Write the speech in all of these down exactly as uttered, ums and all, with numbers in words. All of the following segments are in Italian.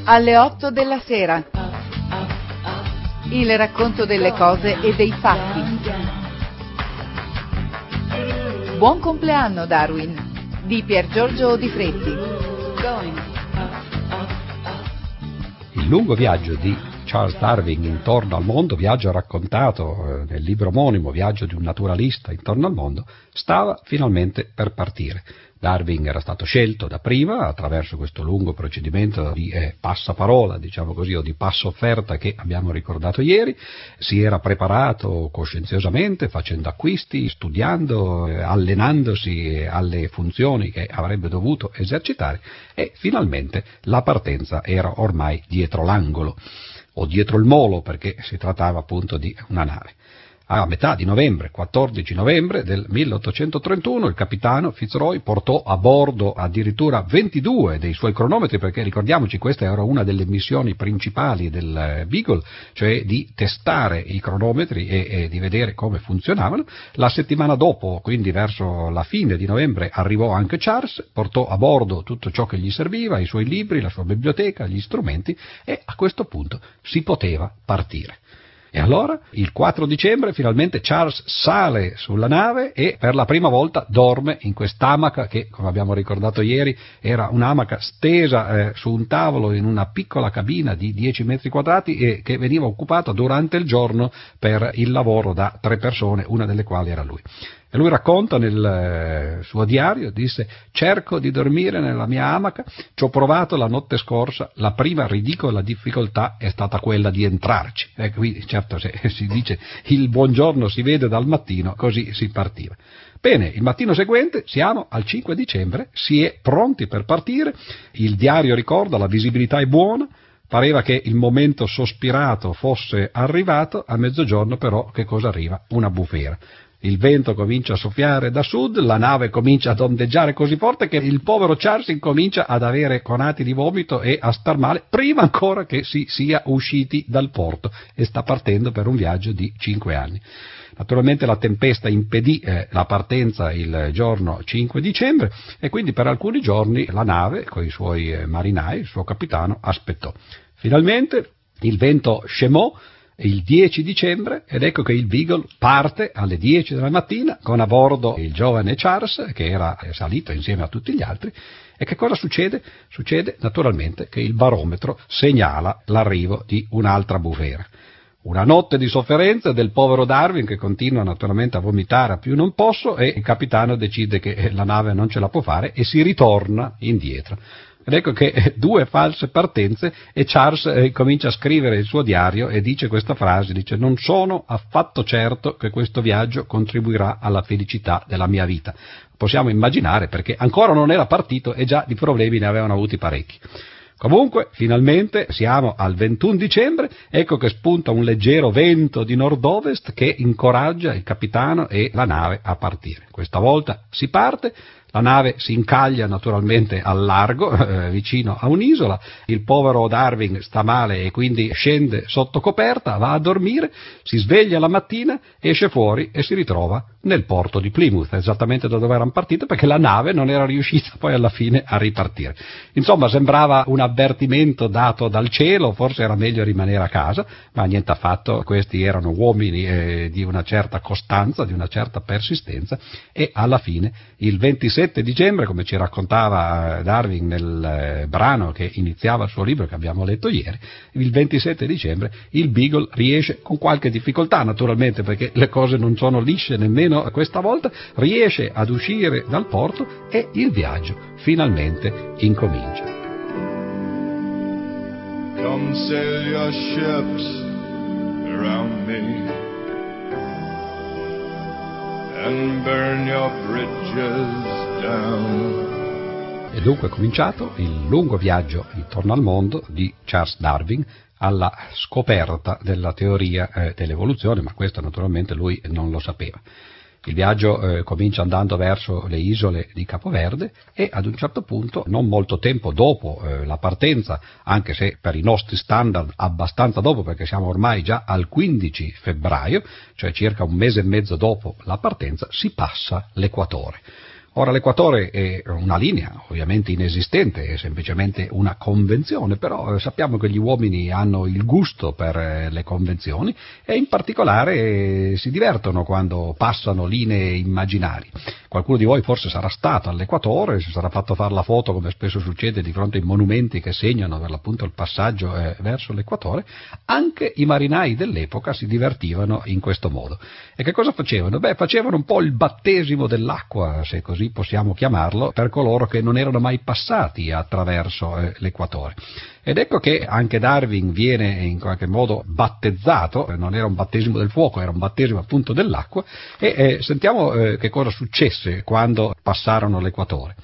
alle otto della sera. Il racconto delle cose e dei fatti. Buon compleanno Darwin di Piergiorgio Di Fretti. Il lungo viaggio di Charles Darwin intorno al mondo, viaggio raccontato eh, nel libro omonimo, Viaggio di un naturalista intorno al mondo, stava finalmente per partire. Darwin era stato scelto da prima attraverso questo lungo procedimento di eh, passaparola, diciamo così, o di passo offerta che abbiamo ricordato ieri. Si era preparato coscienziosamente, facendo acquisti, studiando, eh, allenandosi alle funzioni che avrebbe dovuto esercitare, e finalmente la partenza era ormai dietro l'angolo, o dietro il molo, perché si trattava appunto di una nave. A metà di novembre, quattordici novembre del milleottocentotrentuno, il capitano Fitzroy portò a bordo addirittura ventidue dei suoi cronometri, perché ricordiamoci questa era una delle missioni principali del Beagle, cioè di testare i cronometri e, e di vedere come funzionavano. La settimana dopo, quindi verso la fine di novembre, arrivò anche Charles, portò a bordo tutto ciò che gli serviva, i suoi libri, la sua biblioteca, gli strumenti, e a questo punto si poteva partire. E allora, il quattro dicembre, finalmente Charles sale sulla nave e per la prima volta dorme in quest'amaca che, come abbiamo ricordato ieri, era un'amaca stesa eh, su un tavolo in una piccola cabina di dieci metri quadrati e che veniva occupata durante il giorno per il lavoro da tre persone, una delle quali era lui. E lui racconta nel eh, suo diario, disse: cerco di dormire nella mia amaca, ci ho provato la notte scorsa, la prima ridicola difficoltà è stata quella di entrarci. E qui certo se si dice il buongiorno si vede dal mattino, così si partiva. Bene, il mattino seguente, siamo al cinque dicembre, si è pronti per partire, il diario ricorda, la visibilità è buona, pareva che il momento sospirato fosse arrivato, a mezzogiorno però che cosa arriva? Una bufera. Il vento comincia a soffiare da sud, la nave comincia ad ondeggiare così forte che il povero Charles incomincia ad avere conati di vomito e a star male prima ancora che si sia usciti dal porto, e sta partendo per un viaggio di cinque anni. Naturalmente la tempesta impedì eh, la partenza il giorno cinque dicembre e quindi per alcuni giorni la nave, con i suoi eh, marinai, il suo capitano, aspettò. Finalmente il vento scemò il dieci dicembre ed ecco che il Beagle parte alle dieci della mattina con a bordo il giovane Charles, che era salito insieme a tutti gli altri. E che cosa succede? Succede naturalmente che il barometro segnala l'arrivo di un'altra bufera. Una notte di sofferenza del povero Darwin, che continua naturalmente a vomitare a più non posso, e il capitano decide che la nave non ce la può fare e si ritorna indietro. Ed ecco che due false partenze e Charles eh, comincia a scrivere il suo diario e dice questa frase, dice: non sono affatto certo che questo viaggio contribuirà alla felicità della mia vita. Possiamo immaginare, perché ancora non era partito e già di problemi ne avevano avuti parecchi. Comunque, finalmente, siamo al ventuno dicembre, ecco che spunta un leggero vento di nord-ovest che incoraggia il capitano e la nave a partire. Questa volta si parte, la nave si incaglia naturalmente al largo, eh, vicino a un'isola, il povero Darwin sta male e quindi scende sotto coperta, va a dormire, si sveglia la mattina, esce fuori e si ritrova nel porto di Plymouth, esattamente da dove erano partite, perché la nave non era riuscita poi alla fine a ripartire. Insomma, sembrava un avvertimento dato dal cielo, forse era meglio rimanere a casa, ma niente affatto, questi erano uomini eh, di una certa costanza, di una certa persistenza, e alla fine il ventisette dicembre, come ci raccontava Darwin nel eh, brano che iniziava il suo libro che abbiamo letto ieri, il ventisette dicembre il Beagle riesce, con qualche difficoltà naturalmente, perché le cose non sono lisce nemmeno questa volta, riesce ad uscire dal porto e il viaggio finalmente incomincia. Come sail your ships around me and burn your bridges down. E dunque è cominciato il lungo viaggio intorno al mondo di Charles Darwin alla scoperta della teoria eh, dell'evoluzione, ma questo naturalmente lui non lo sapeva. Il viaggio eh, comincia andando verso le isole di Capoverde e ad un certo punto, non molto tempo dopo eh, la partenza, anche se per i nostri standard abbastanza dopo, perché siamo ormai già al quindici febbraio, cioè circa un mese e mezzo dopo la partenza, si passa l'equatore. Ora l'equatore è una linea ovviamente inesistente, è semplicemente una convenzione, però eh, sappiamo che gli uomini hanno il gusto per eh, le convenzioni e in particolare eh, si divertono quando passano linee immaginari. Qualcuno di voi forse sarà stato all'equatore, si sarà fatto fare la foto, come spesso succede, di fronte ai monumenti che segnano per l'appunto il passaggio eh, verso l'equatore. Anche i marinai dell'epoca si divertivano in questo modo. E che cosa facevano? Beh, facevano un po' il battesimo dell'acqua, se così possiamo chiamarlo, per coloro che non erano mai passati attraverso eh, l'equatore. Ed ecco che anche Darwin viene in qualche modo battezzato, non era un battesimo del fuoco, era un battesimo appunto dell'acqua, e eh, sentiamo eh, che cosa successe quando passarono l'equatore.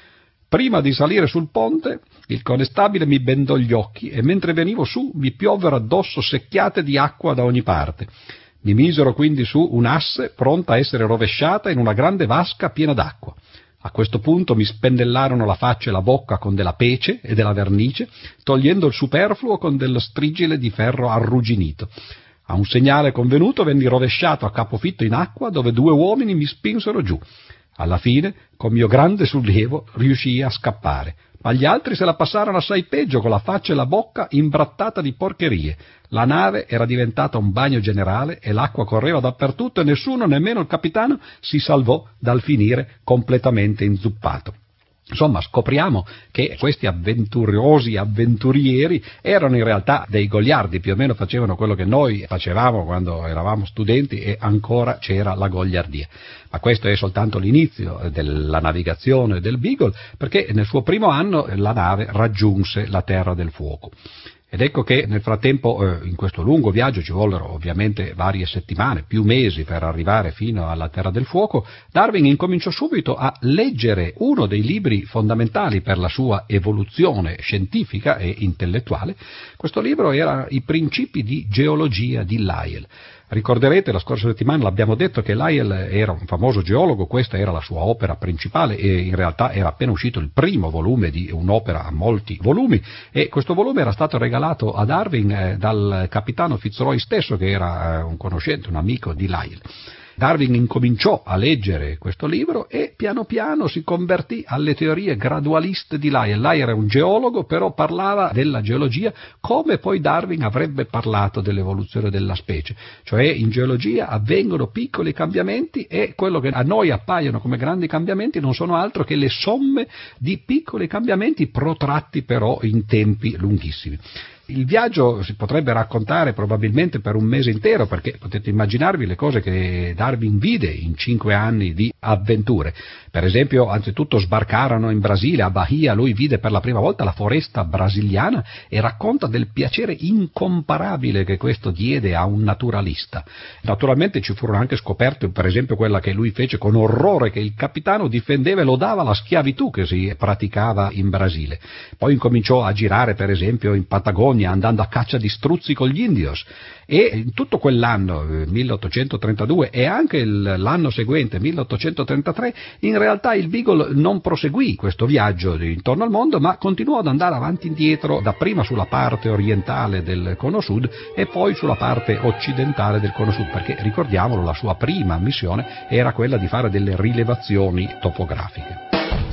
Prima di salire sul ponte, il connestabile mi bendò gli occhi e mentre venivo su mi piovvero addosso secchiate di acqua da ogni parte. Mi misero quindi su un'asse pronta a essere rovesciata in una grande vasca piena d'acqua. A questo punto mi spennellarono la faccia e la bocca con della pece e della vernice, togliendo il superfluo con dello strigile di ferro arrugginito. A un segnale convenuto venni rovesciato a capofitto in acqua, dove due uomini mi spinsero giù. Alla fine, con mio grande sollievo, riuscii a scappare, ma gli altri se la passarono assai peggio, con la faccia e la bocca imbrattata di porcherie. La nave era diventata un bagno generale e l'acqua correva dappertutto e nessuno, nemmeno il capitano, si salvò dal finire completamente inzuppato. Insomma, scopriamo che questi avventurosi avventurieri erano in realtà dei goliardi, più o meno facevano quello che noi facevamo quando eravamo studenti e ancora c'era la goliardia. Ma questo è soltanto l'inizio della navigazione del Beagle, perché nel suo primo anno la nave raggiunse la Terra del Fuoco. Ed ecco che nel frattempo, eh, in questo lungo viaggio, ci vollero ovviamente varie settimane, più mesi per arrivare fino alla Terra del Fuoco, Darwin incominciò subito a leggere uno dei libri fondamentali per la sua evoluzione scientifica e intellettuale. Questo libro era I principi di geologia di Lyell. Ricorderete, la scorsa settimana l'abbiamo detto che Lyell era un famoso geologo, questa era la sua opera principale e in realtà era appena uscito il primo volume di un'opera a molti volumi e questo volume era stato regalato a Darwin eh, dal capitano Fitzroy stesso, che era eh, un conoscente, un amico di Lyell. Darwin incominciò a leggere questo libro e piano piano si convertì alle teorie gradualiste di Lyell. Lyell era un geologo, però parlava della geologia come poi Darwin avrebbe parlato dell'evoluzione della specie. Cioè in geologia avvengono piccoli cambiamenti e quello che a noi appaiono come grandi cambiamenti non sono altro che le somme di piccoli cambiamenti protratti però in tempi lunghissimi. Il viaggio si potrebbe raccontare probabilmente per un mese intero, perché potete immaginarvi le cose che Darwin vide in cinque anni di avventure. Per esempio, anzitutto sbarcarono in Brasile, a Bahia, lui vide per la prima volta la foresta brasiliana e racconta del piacere incomparabile che questo diede a un naturalista. Naturalmente ci furono anche scoperte, per esempio quella che lui fece con orrore, che il capitano difendeva e lodava la schiavitù che si praticava in Brasile. Poi incominciò a girare, per esempio, in Patagonia, andando a caccia di struzzi con gli indios, e in tutto quell'anno milleottocentotrentadue e anche il, l'anno seguente milleottocentotrentatré in realtà il Beagle non proseguì questo viaggio intorno al mondo, ma continuò ad andare avanti e indietro, dapprima sulla parte orientale del Cono Sud e poi sulla parte occidentale del Cono Sud, perché ricordiamolo, la sua prima missione era quella di fare delle rilevazioni topografiche.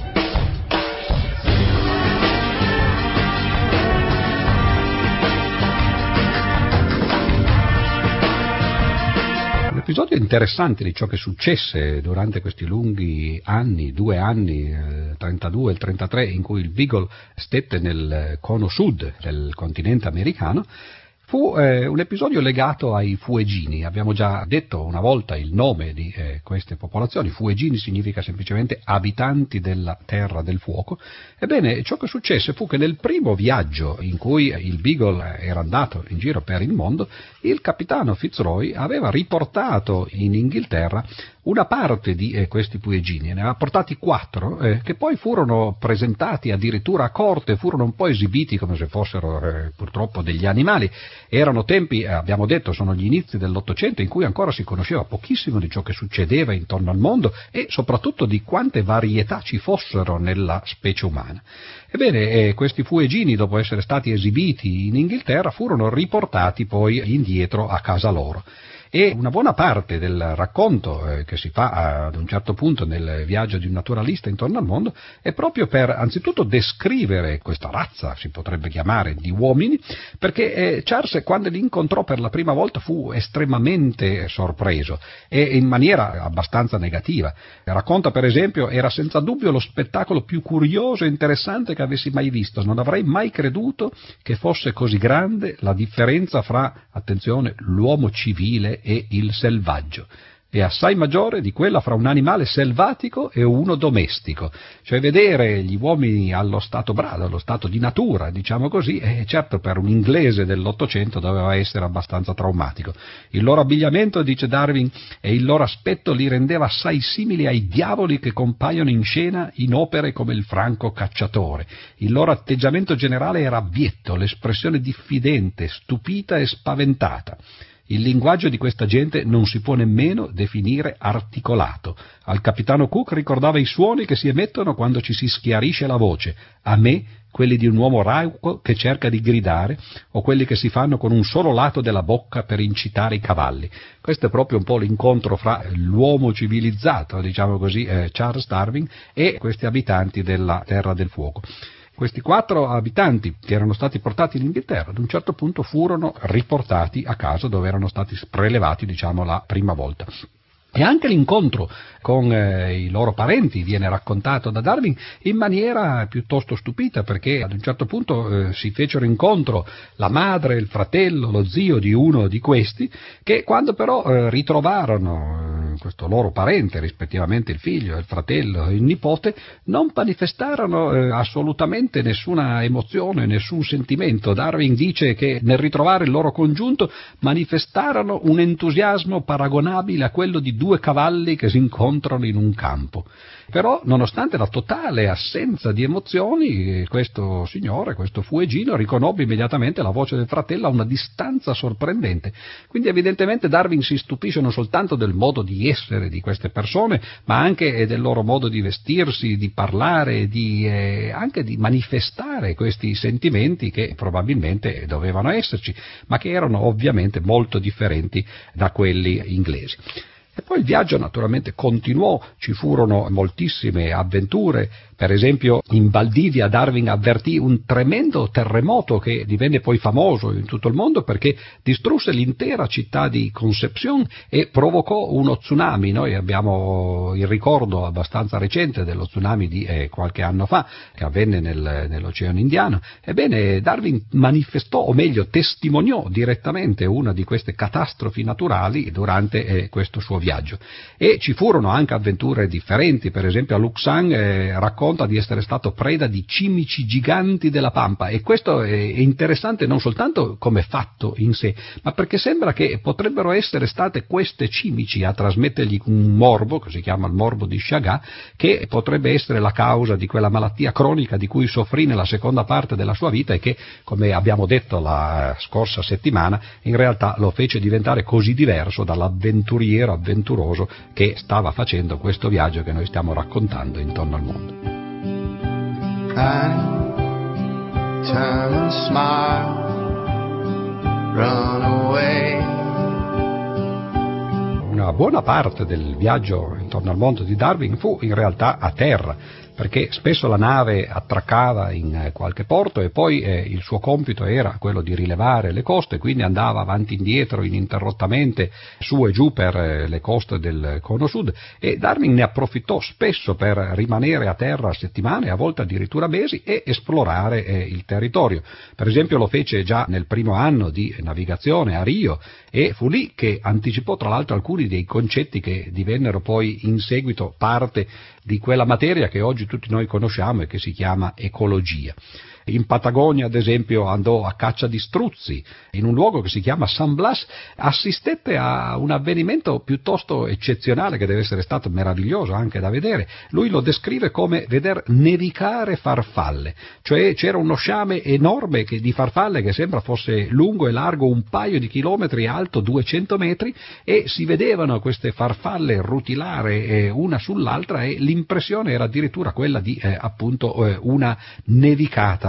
Episodio interessante di ciò che successe durante questi lunghi anni, due anni, eh, trentadue e il trentatré, in cui il Beagle stette nel cono sud del continente americano, fu eh, un episodio legato ai fueggini. Abbiamo già detto una volta il nome di eh, queste popolazioni. Fueggini significa semplicemente abitanti della Terra del Fuoco. Ebbene, ciò che successe fu che nel primo viaggio in cui il Beagle era andato in giro per il mondo, il capitano Fitzroy aveva riportato in Inghilterra una parte di eh, questi fueggini, ne aveva portati quattro, eh, che poi furono presentati addirittura a corte, furono un po' esibiti come se fossero eh, purtroppo degli animali. Erano tempi, eh, abbiamo detto, sono gli inizi dell'Ottocento, in cui ancora si conosceva pochissimo di ciò che succedeva intorno al mondo e soprattutto di quante varietà ci fossero nella specie umana. Ebbene, eh, questi fueggini, dopo essere stati esibiti in Inghilterra, furono riportati poi indietro a casa loro. E una buona parte del racconto eh, che si fa ad un certo punto nel viaggio di un naturalista intorno al mondo è proprio per anzitutto descrivere questa razza, si potrebbe chiamare, di uomini, perché eh, Charles, quando li incontrò per la prima volta, fu estremamente sorpreso e in maniera abbastanza negativa. Racconta, per esempio, era senza dubbio lo spettacolo più curioso e interessante che avessi mai visto. Non avrei mai creduto che fosse così grande la differenza fra, attenzione, l'uomo civile e il selvaggio. È assai maggiore di quella fra un animale selvatico e uno domestico. Cioè vedere gli uomini allo stato brado, allo stato di natura, diciamo così, e certo per un inglese dell'Ottocento doveva essere abbastanza traumatico. Il loro abbigliamento, dice Darwin, e il loro aspetto li rendeva assai simili ai diavoli che compaiono in scena in opere come Il Franco Cacciatore. Il loro atteggiamento generale era abbietto, l'espressione diffidente, stupita e spaventata. Il linguaggio di questa gente non si può nemmeno definire articolato. Al capitano Cook ricordava i suoni che si emettono quando ci si schiarisce la voce, a me quelli di un uomo rauco che cerca di gridare, o quelli che si fanno con un solo lato della bocca per incitare i cavalli. Questo è proprio un po' l'incontro fra l'uomo civilizzato, diciamo così, eh, Charles Darwin, e questi abitanti della Terra del Fuoco. Questi quattro abitanti che erano stati portati in Inghilterra ad un certo punto furono riportati a casa dove erano stati prelevati, diciamo, la prima volta. E anche l'incontro con eh, i loro parenti viene raccontato da Darwin in maniera piuttosto stupita, perché ad un certo punto eh, si fecero incontro la madre, il fratello, lo zio di uno di questi, che quando però eh, ritrovarono eh, questo loro parente, rispettivamente il figlio, il fratello e il nipote, non manifestarono eh, assolutamente nessuna emozione, nessun sentimento. Darwin dice che nel ritrovare il loro congiunto manifestarono un entusiasmo paragonabile a quello di due cavalli che si incontrano in un campo. Però, nonostante la totale assenza di emozioni, questo signore, questo fueggino, riconobbe immediatamente la voce del fratello a una distanza sorprendente. Quindi evidentemente Darwin si stupisce non soltanto del modo di essere di queste persone, ma anche del loro modo di vestirsi, di parlare, di, eh, anche di manifestare questi sentimenti che probabilmente dovevano esserci, ma che erano ovviamente molto differenti da quelli inglesi. E poi il viaggio naturalmente continuò, ci furono moltissime avventure. Per esempio in Valdivia Darwin avvertì un tremendo terremoto che divenne poi famoso in tutto il mondo perché distrusse l'intera città di Concepción e provocò uno tsunami. Noi abbiamo il ricordo abbastanza recente dello tsunami di eh, qualche anno fa che avvenne nel, nell'Oceano Indiano. Ebbene, Darwin manifestò, o meglio testimoniò direttamente una di queste catastrofi naturali durante eh, questo suo viaggio. E ci furono anche avventure differenti. Per esempio a Luxang eh, racconta di essere stato preda di cimici giganti della pampa, e questo è interessante non soltanto come fatto in sé, ma perché sembra che potrebbero essere state queste cimici a trasmettergli un morbo, che si chiama il morbo di Chagas, che potrebbe essere la causa di quella malattia cronica di cui soffrì nella seconda parte della sua vita e che, come abbiamo detto la scorsa settimana, in realtà lo fece diventare così diverso dall'avventuriero avventuroso che stava facendo questo viaggio che noi stiamo raccontando intorno al mondo. Annie, turn and smile, run away. Una buona parte del viaggio intorno al mondo di Darwin fu in realtà a terra, perché spesso la nave attraccava in qualche porto e poi eh, il suo compito era quello di rilevare le coste, quindi andava avanti e indietro ininterrottamente su e giù per eh, le coste del Cono Sud, e Darwin ne approfittò spesso per rimanere a terra settimane, a volte addirittura mesi, e esplorare eh, il territorio. Per esempio lo fece già nel primo anno di navigazione a Rio, e fu lì che anticipò tra l'altro alcuni dei concetti che divennero poi in seguito parte di quella materia che oggi tutti noi conosciamo e che si chiama ecologia. In Patagonia, ad esempio, andò a caccia di struzzi in un luogo che si chiama San Blas, assistette a un avvenimento piuttosto eccezionale che deve essere stato meraviglioso anche da vedere. Lui lo descrive come veder nevicare farfalle, cioè c'era uno sciame enorme che, di farfalle che sembra fosse lungo e largo un paio di chilometri, alto duecento metri, e si vedevano queste farfalle rutilare eh, una sull'altra, e l'impressione era addirittura quella di eh, appunto eh, una nevicata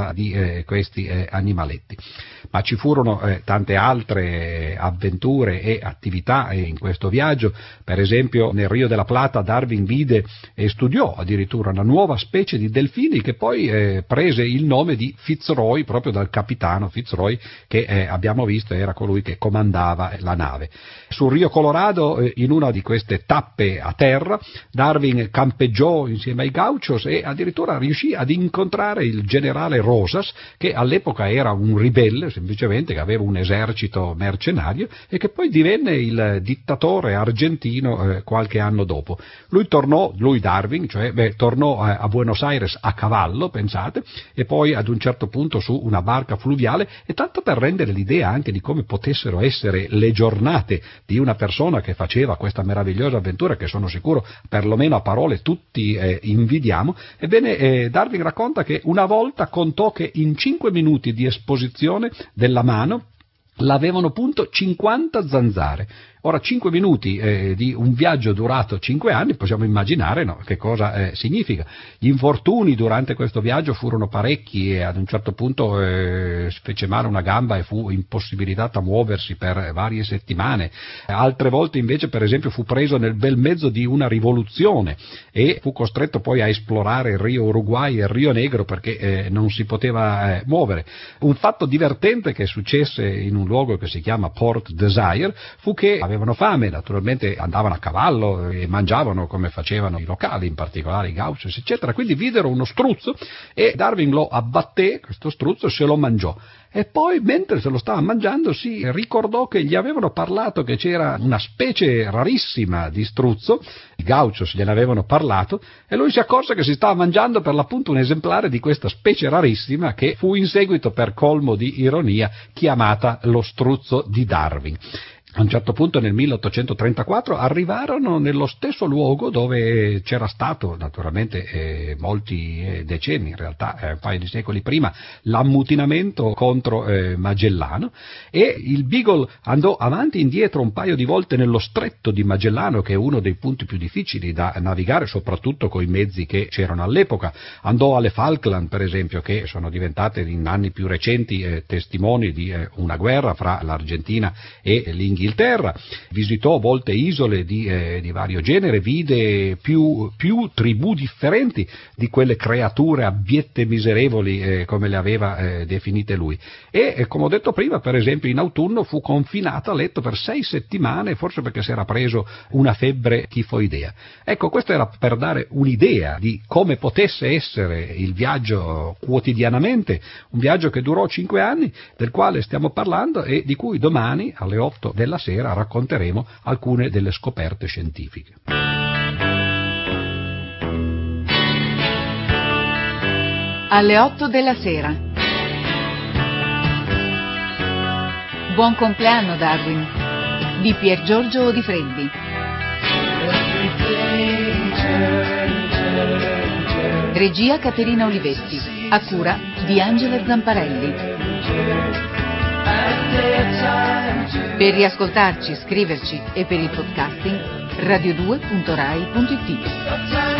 scorta di eh, questi eh, animaletti. Ma ci furono eh, tante altre avventure e attività eh, in questo viaggio. Per esempio nel Rio della Plata Darwin vide e studiò addirittura una nuova specie di delfini che poi eh, prese il nome di Fitzroy, proprio dal capitano Fitzroy, che eh, abbiamo visto era colui che comandava la nave. Sul Rio Colorado, eh, in una di queste tappe a terra, Darwin campeggiò insieme ai gauchos e addirittura riuscì ad incontrare il generale Rosas, che all'epoca era un ribelle, semplicemente, che aveva un esercito mercenario e che poi divenne il dittatore argentino eh, qualche anno dopo. Lui tornò, lui Darwin, cioè beh, tornò a, a Buenos Aires a cavallo, pensate, e poi ad un certo punto su una barca fluviale, e tanto per rendere l'idea anche di come potessero essere le giornate di una persona che faceva questa meravigliosa avventura, che sono sicuro perlomeno a parole tutti eh, invidiamo. Ebbene, eh, Darwin racconta che una volta contò che in cinque minuti di esposizione della mano l'avevano punto cinquanta zanzare. Ora, cinque minuti eh, di un viaggio durato cinque anni, possiamo immaginare no, che cosa eh, significa. Gli infortuni durante questo viaggio furono parecchi e ad un certo punto eh, fece male una gamba e fu impossibilitato a muoversi per varie settimane. Altre volte invece, per esempio, fu preso nel bel mezzo di una rivoluzione e fu costretto poi a esplorare il Rio Uruguay e il Rio Negro perché eh, non si poteva eh, muovere. Un fatto divertente che successe in un luogo che si chiama Port Desire fu che avevano fame, naturalmente andavano a cavallo e mangiavano come facevano i locali, in particolare i gauchos, eccetera. Quindi videro uno struzzo e Darwin lo abbatté, questo struzzo, se lo mangiò. E poi, mentre se lo stava mangiando, si ricordò che gli avevano parlato che c'era una specie rarissima di struzzo, i gauchos gliene avevano parlato, e lui si accorse che si stava mangiando per l'appunto un esemplare di questa specie rarissima che fu in seguito, per colmo di ironia, chiamata lo struzzo di Darwin. A un certo punto nel milleottocentotrentaquattro arrivarono nello stesso luogo dove c'era stato naturalmente eh, molti eh, decenni, in realtà eh, un paio di secoli prima, l'ammutinamento contro eh, Magellano, e il Beagle andò avanti e indietro un paio di volte nello stretto di Magellano, che è uno dei punti più difficili da navigare, soprattutto con i mezzi che c'erano all'epoca. Andò alle Falkland, per esempio, che sono diventate in anni più recenti eh, testimoni di eh, una guerra fra l'Argentina e l'Inghilterra. Inghilterra, visitò molte isole di, eh, di vario genere, vide più, più tribù differenti di quelle creature abbiette e miserevoli eh, come le aveva eh, definite lui. E eh, come ho detto prima, per esempio, in autunno fu confinato a letto per sei settimane, forse perché si era preso una febbre tifoidea. Ecco, questo era per dare un'idea di come potesse essere il viaggio quotidianamente, un viaggio che durò cinque anni, del quale stiamo parlando e di cui domani alle otto della sera racconteremo alcune delle scoperte scientifiche. Alle otto della sera. Buon compleanno Darwin di Pier Giorgio Di Freddi. Regia Caterina Olivetti, a cura di Angela Zamparelli. Per riascoltarci, scriverci e per il podcasting radio due punto rai punto it.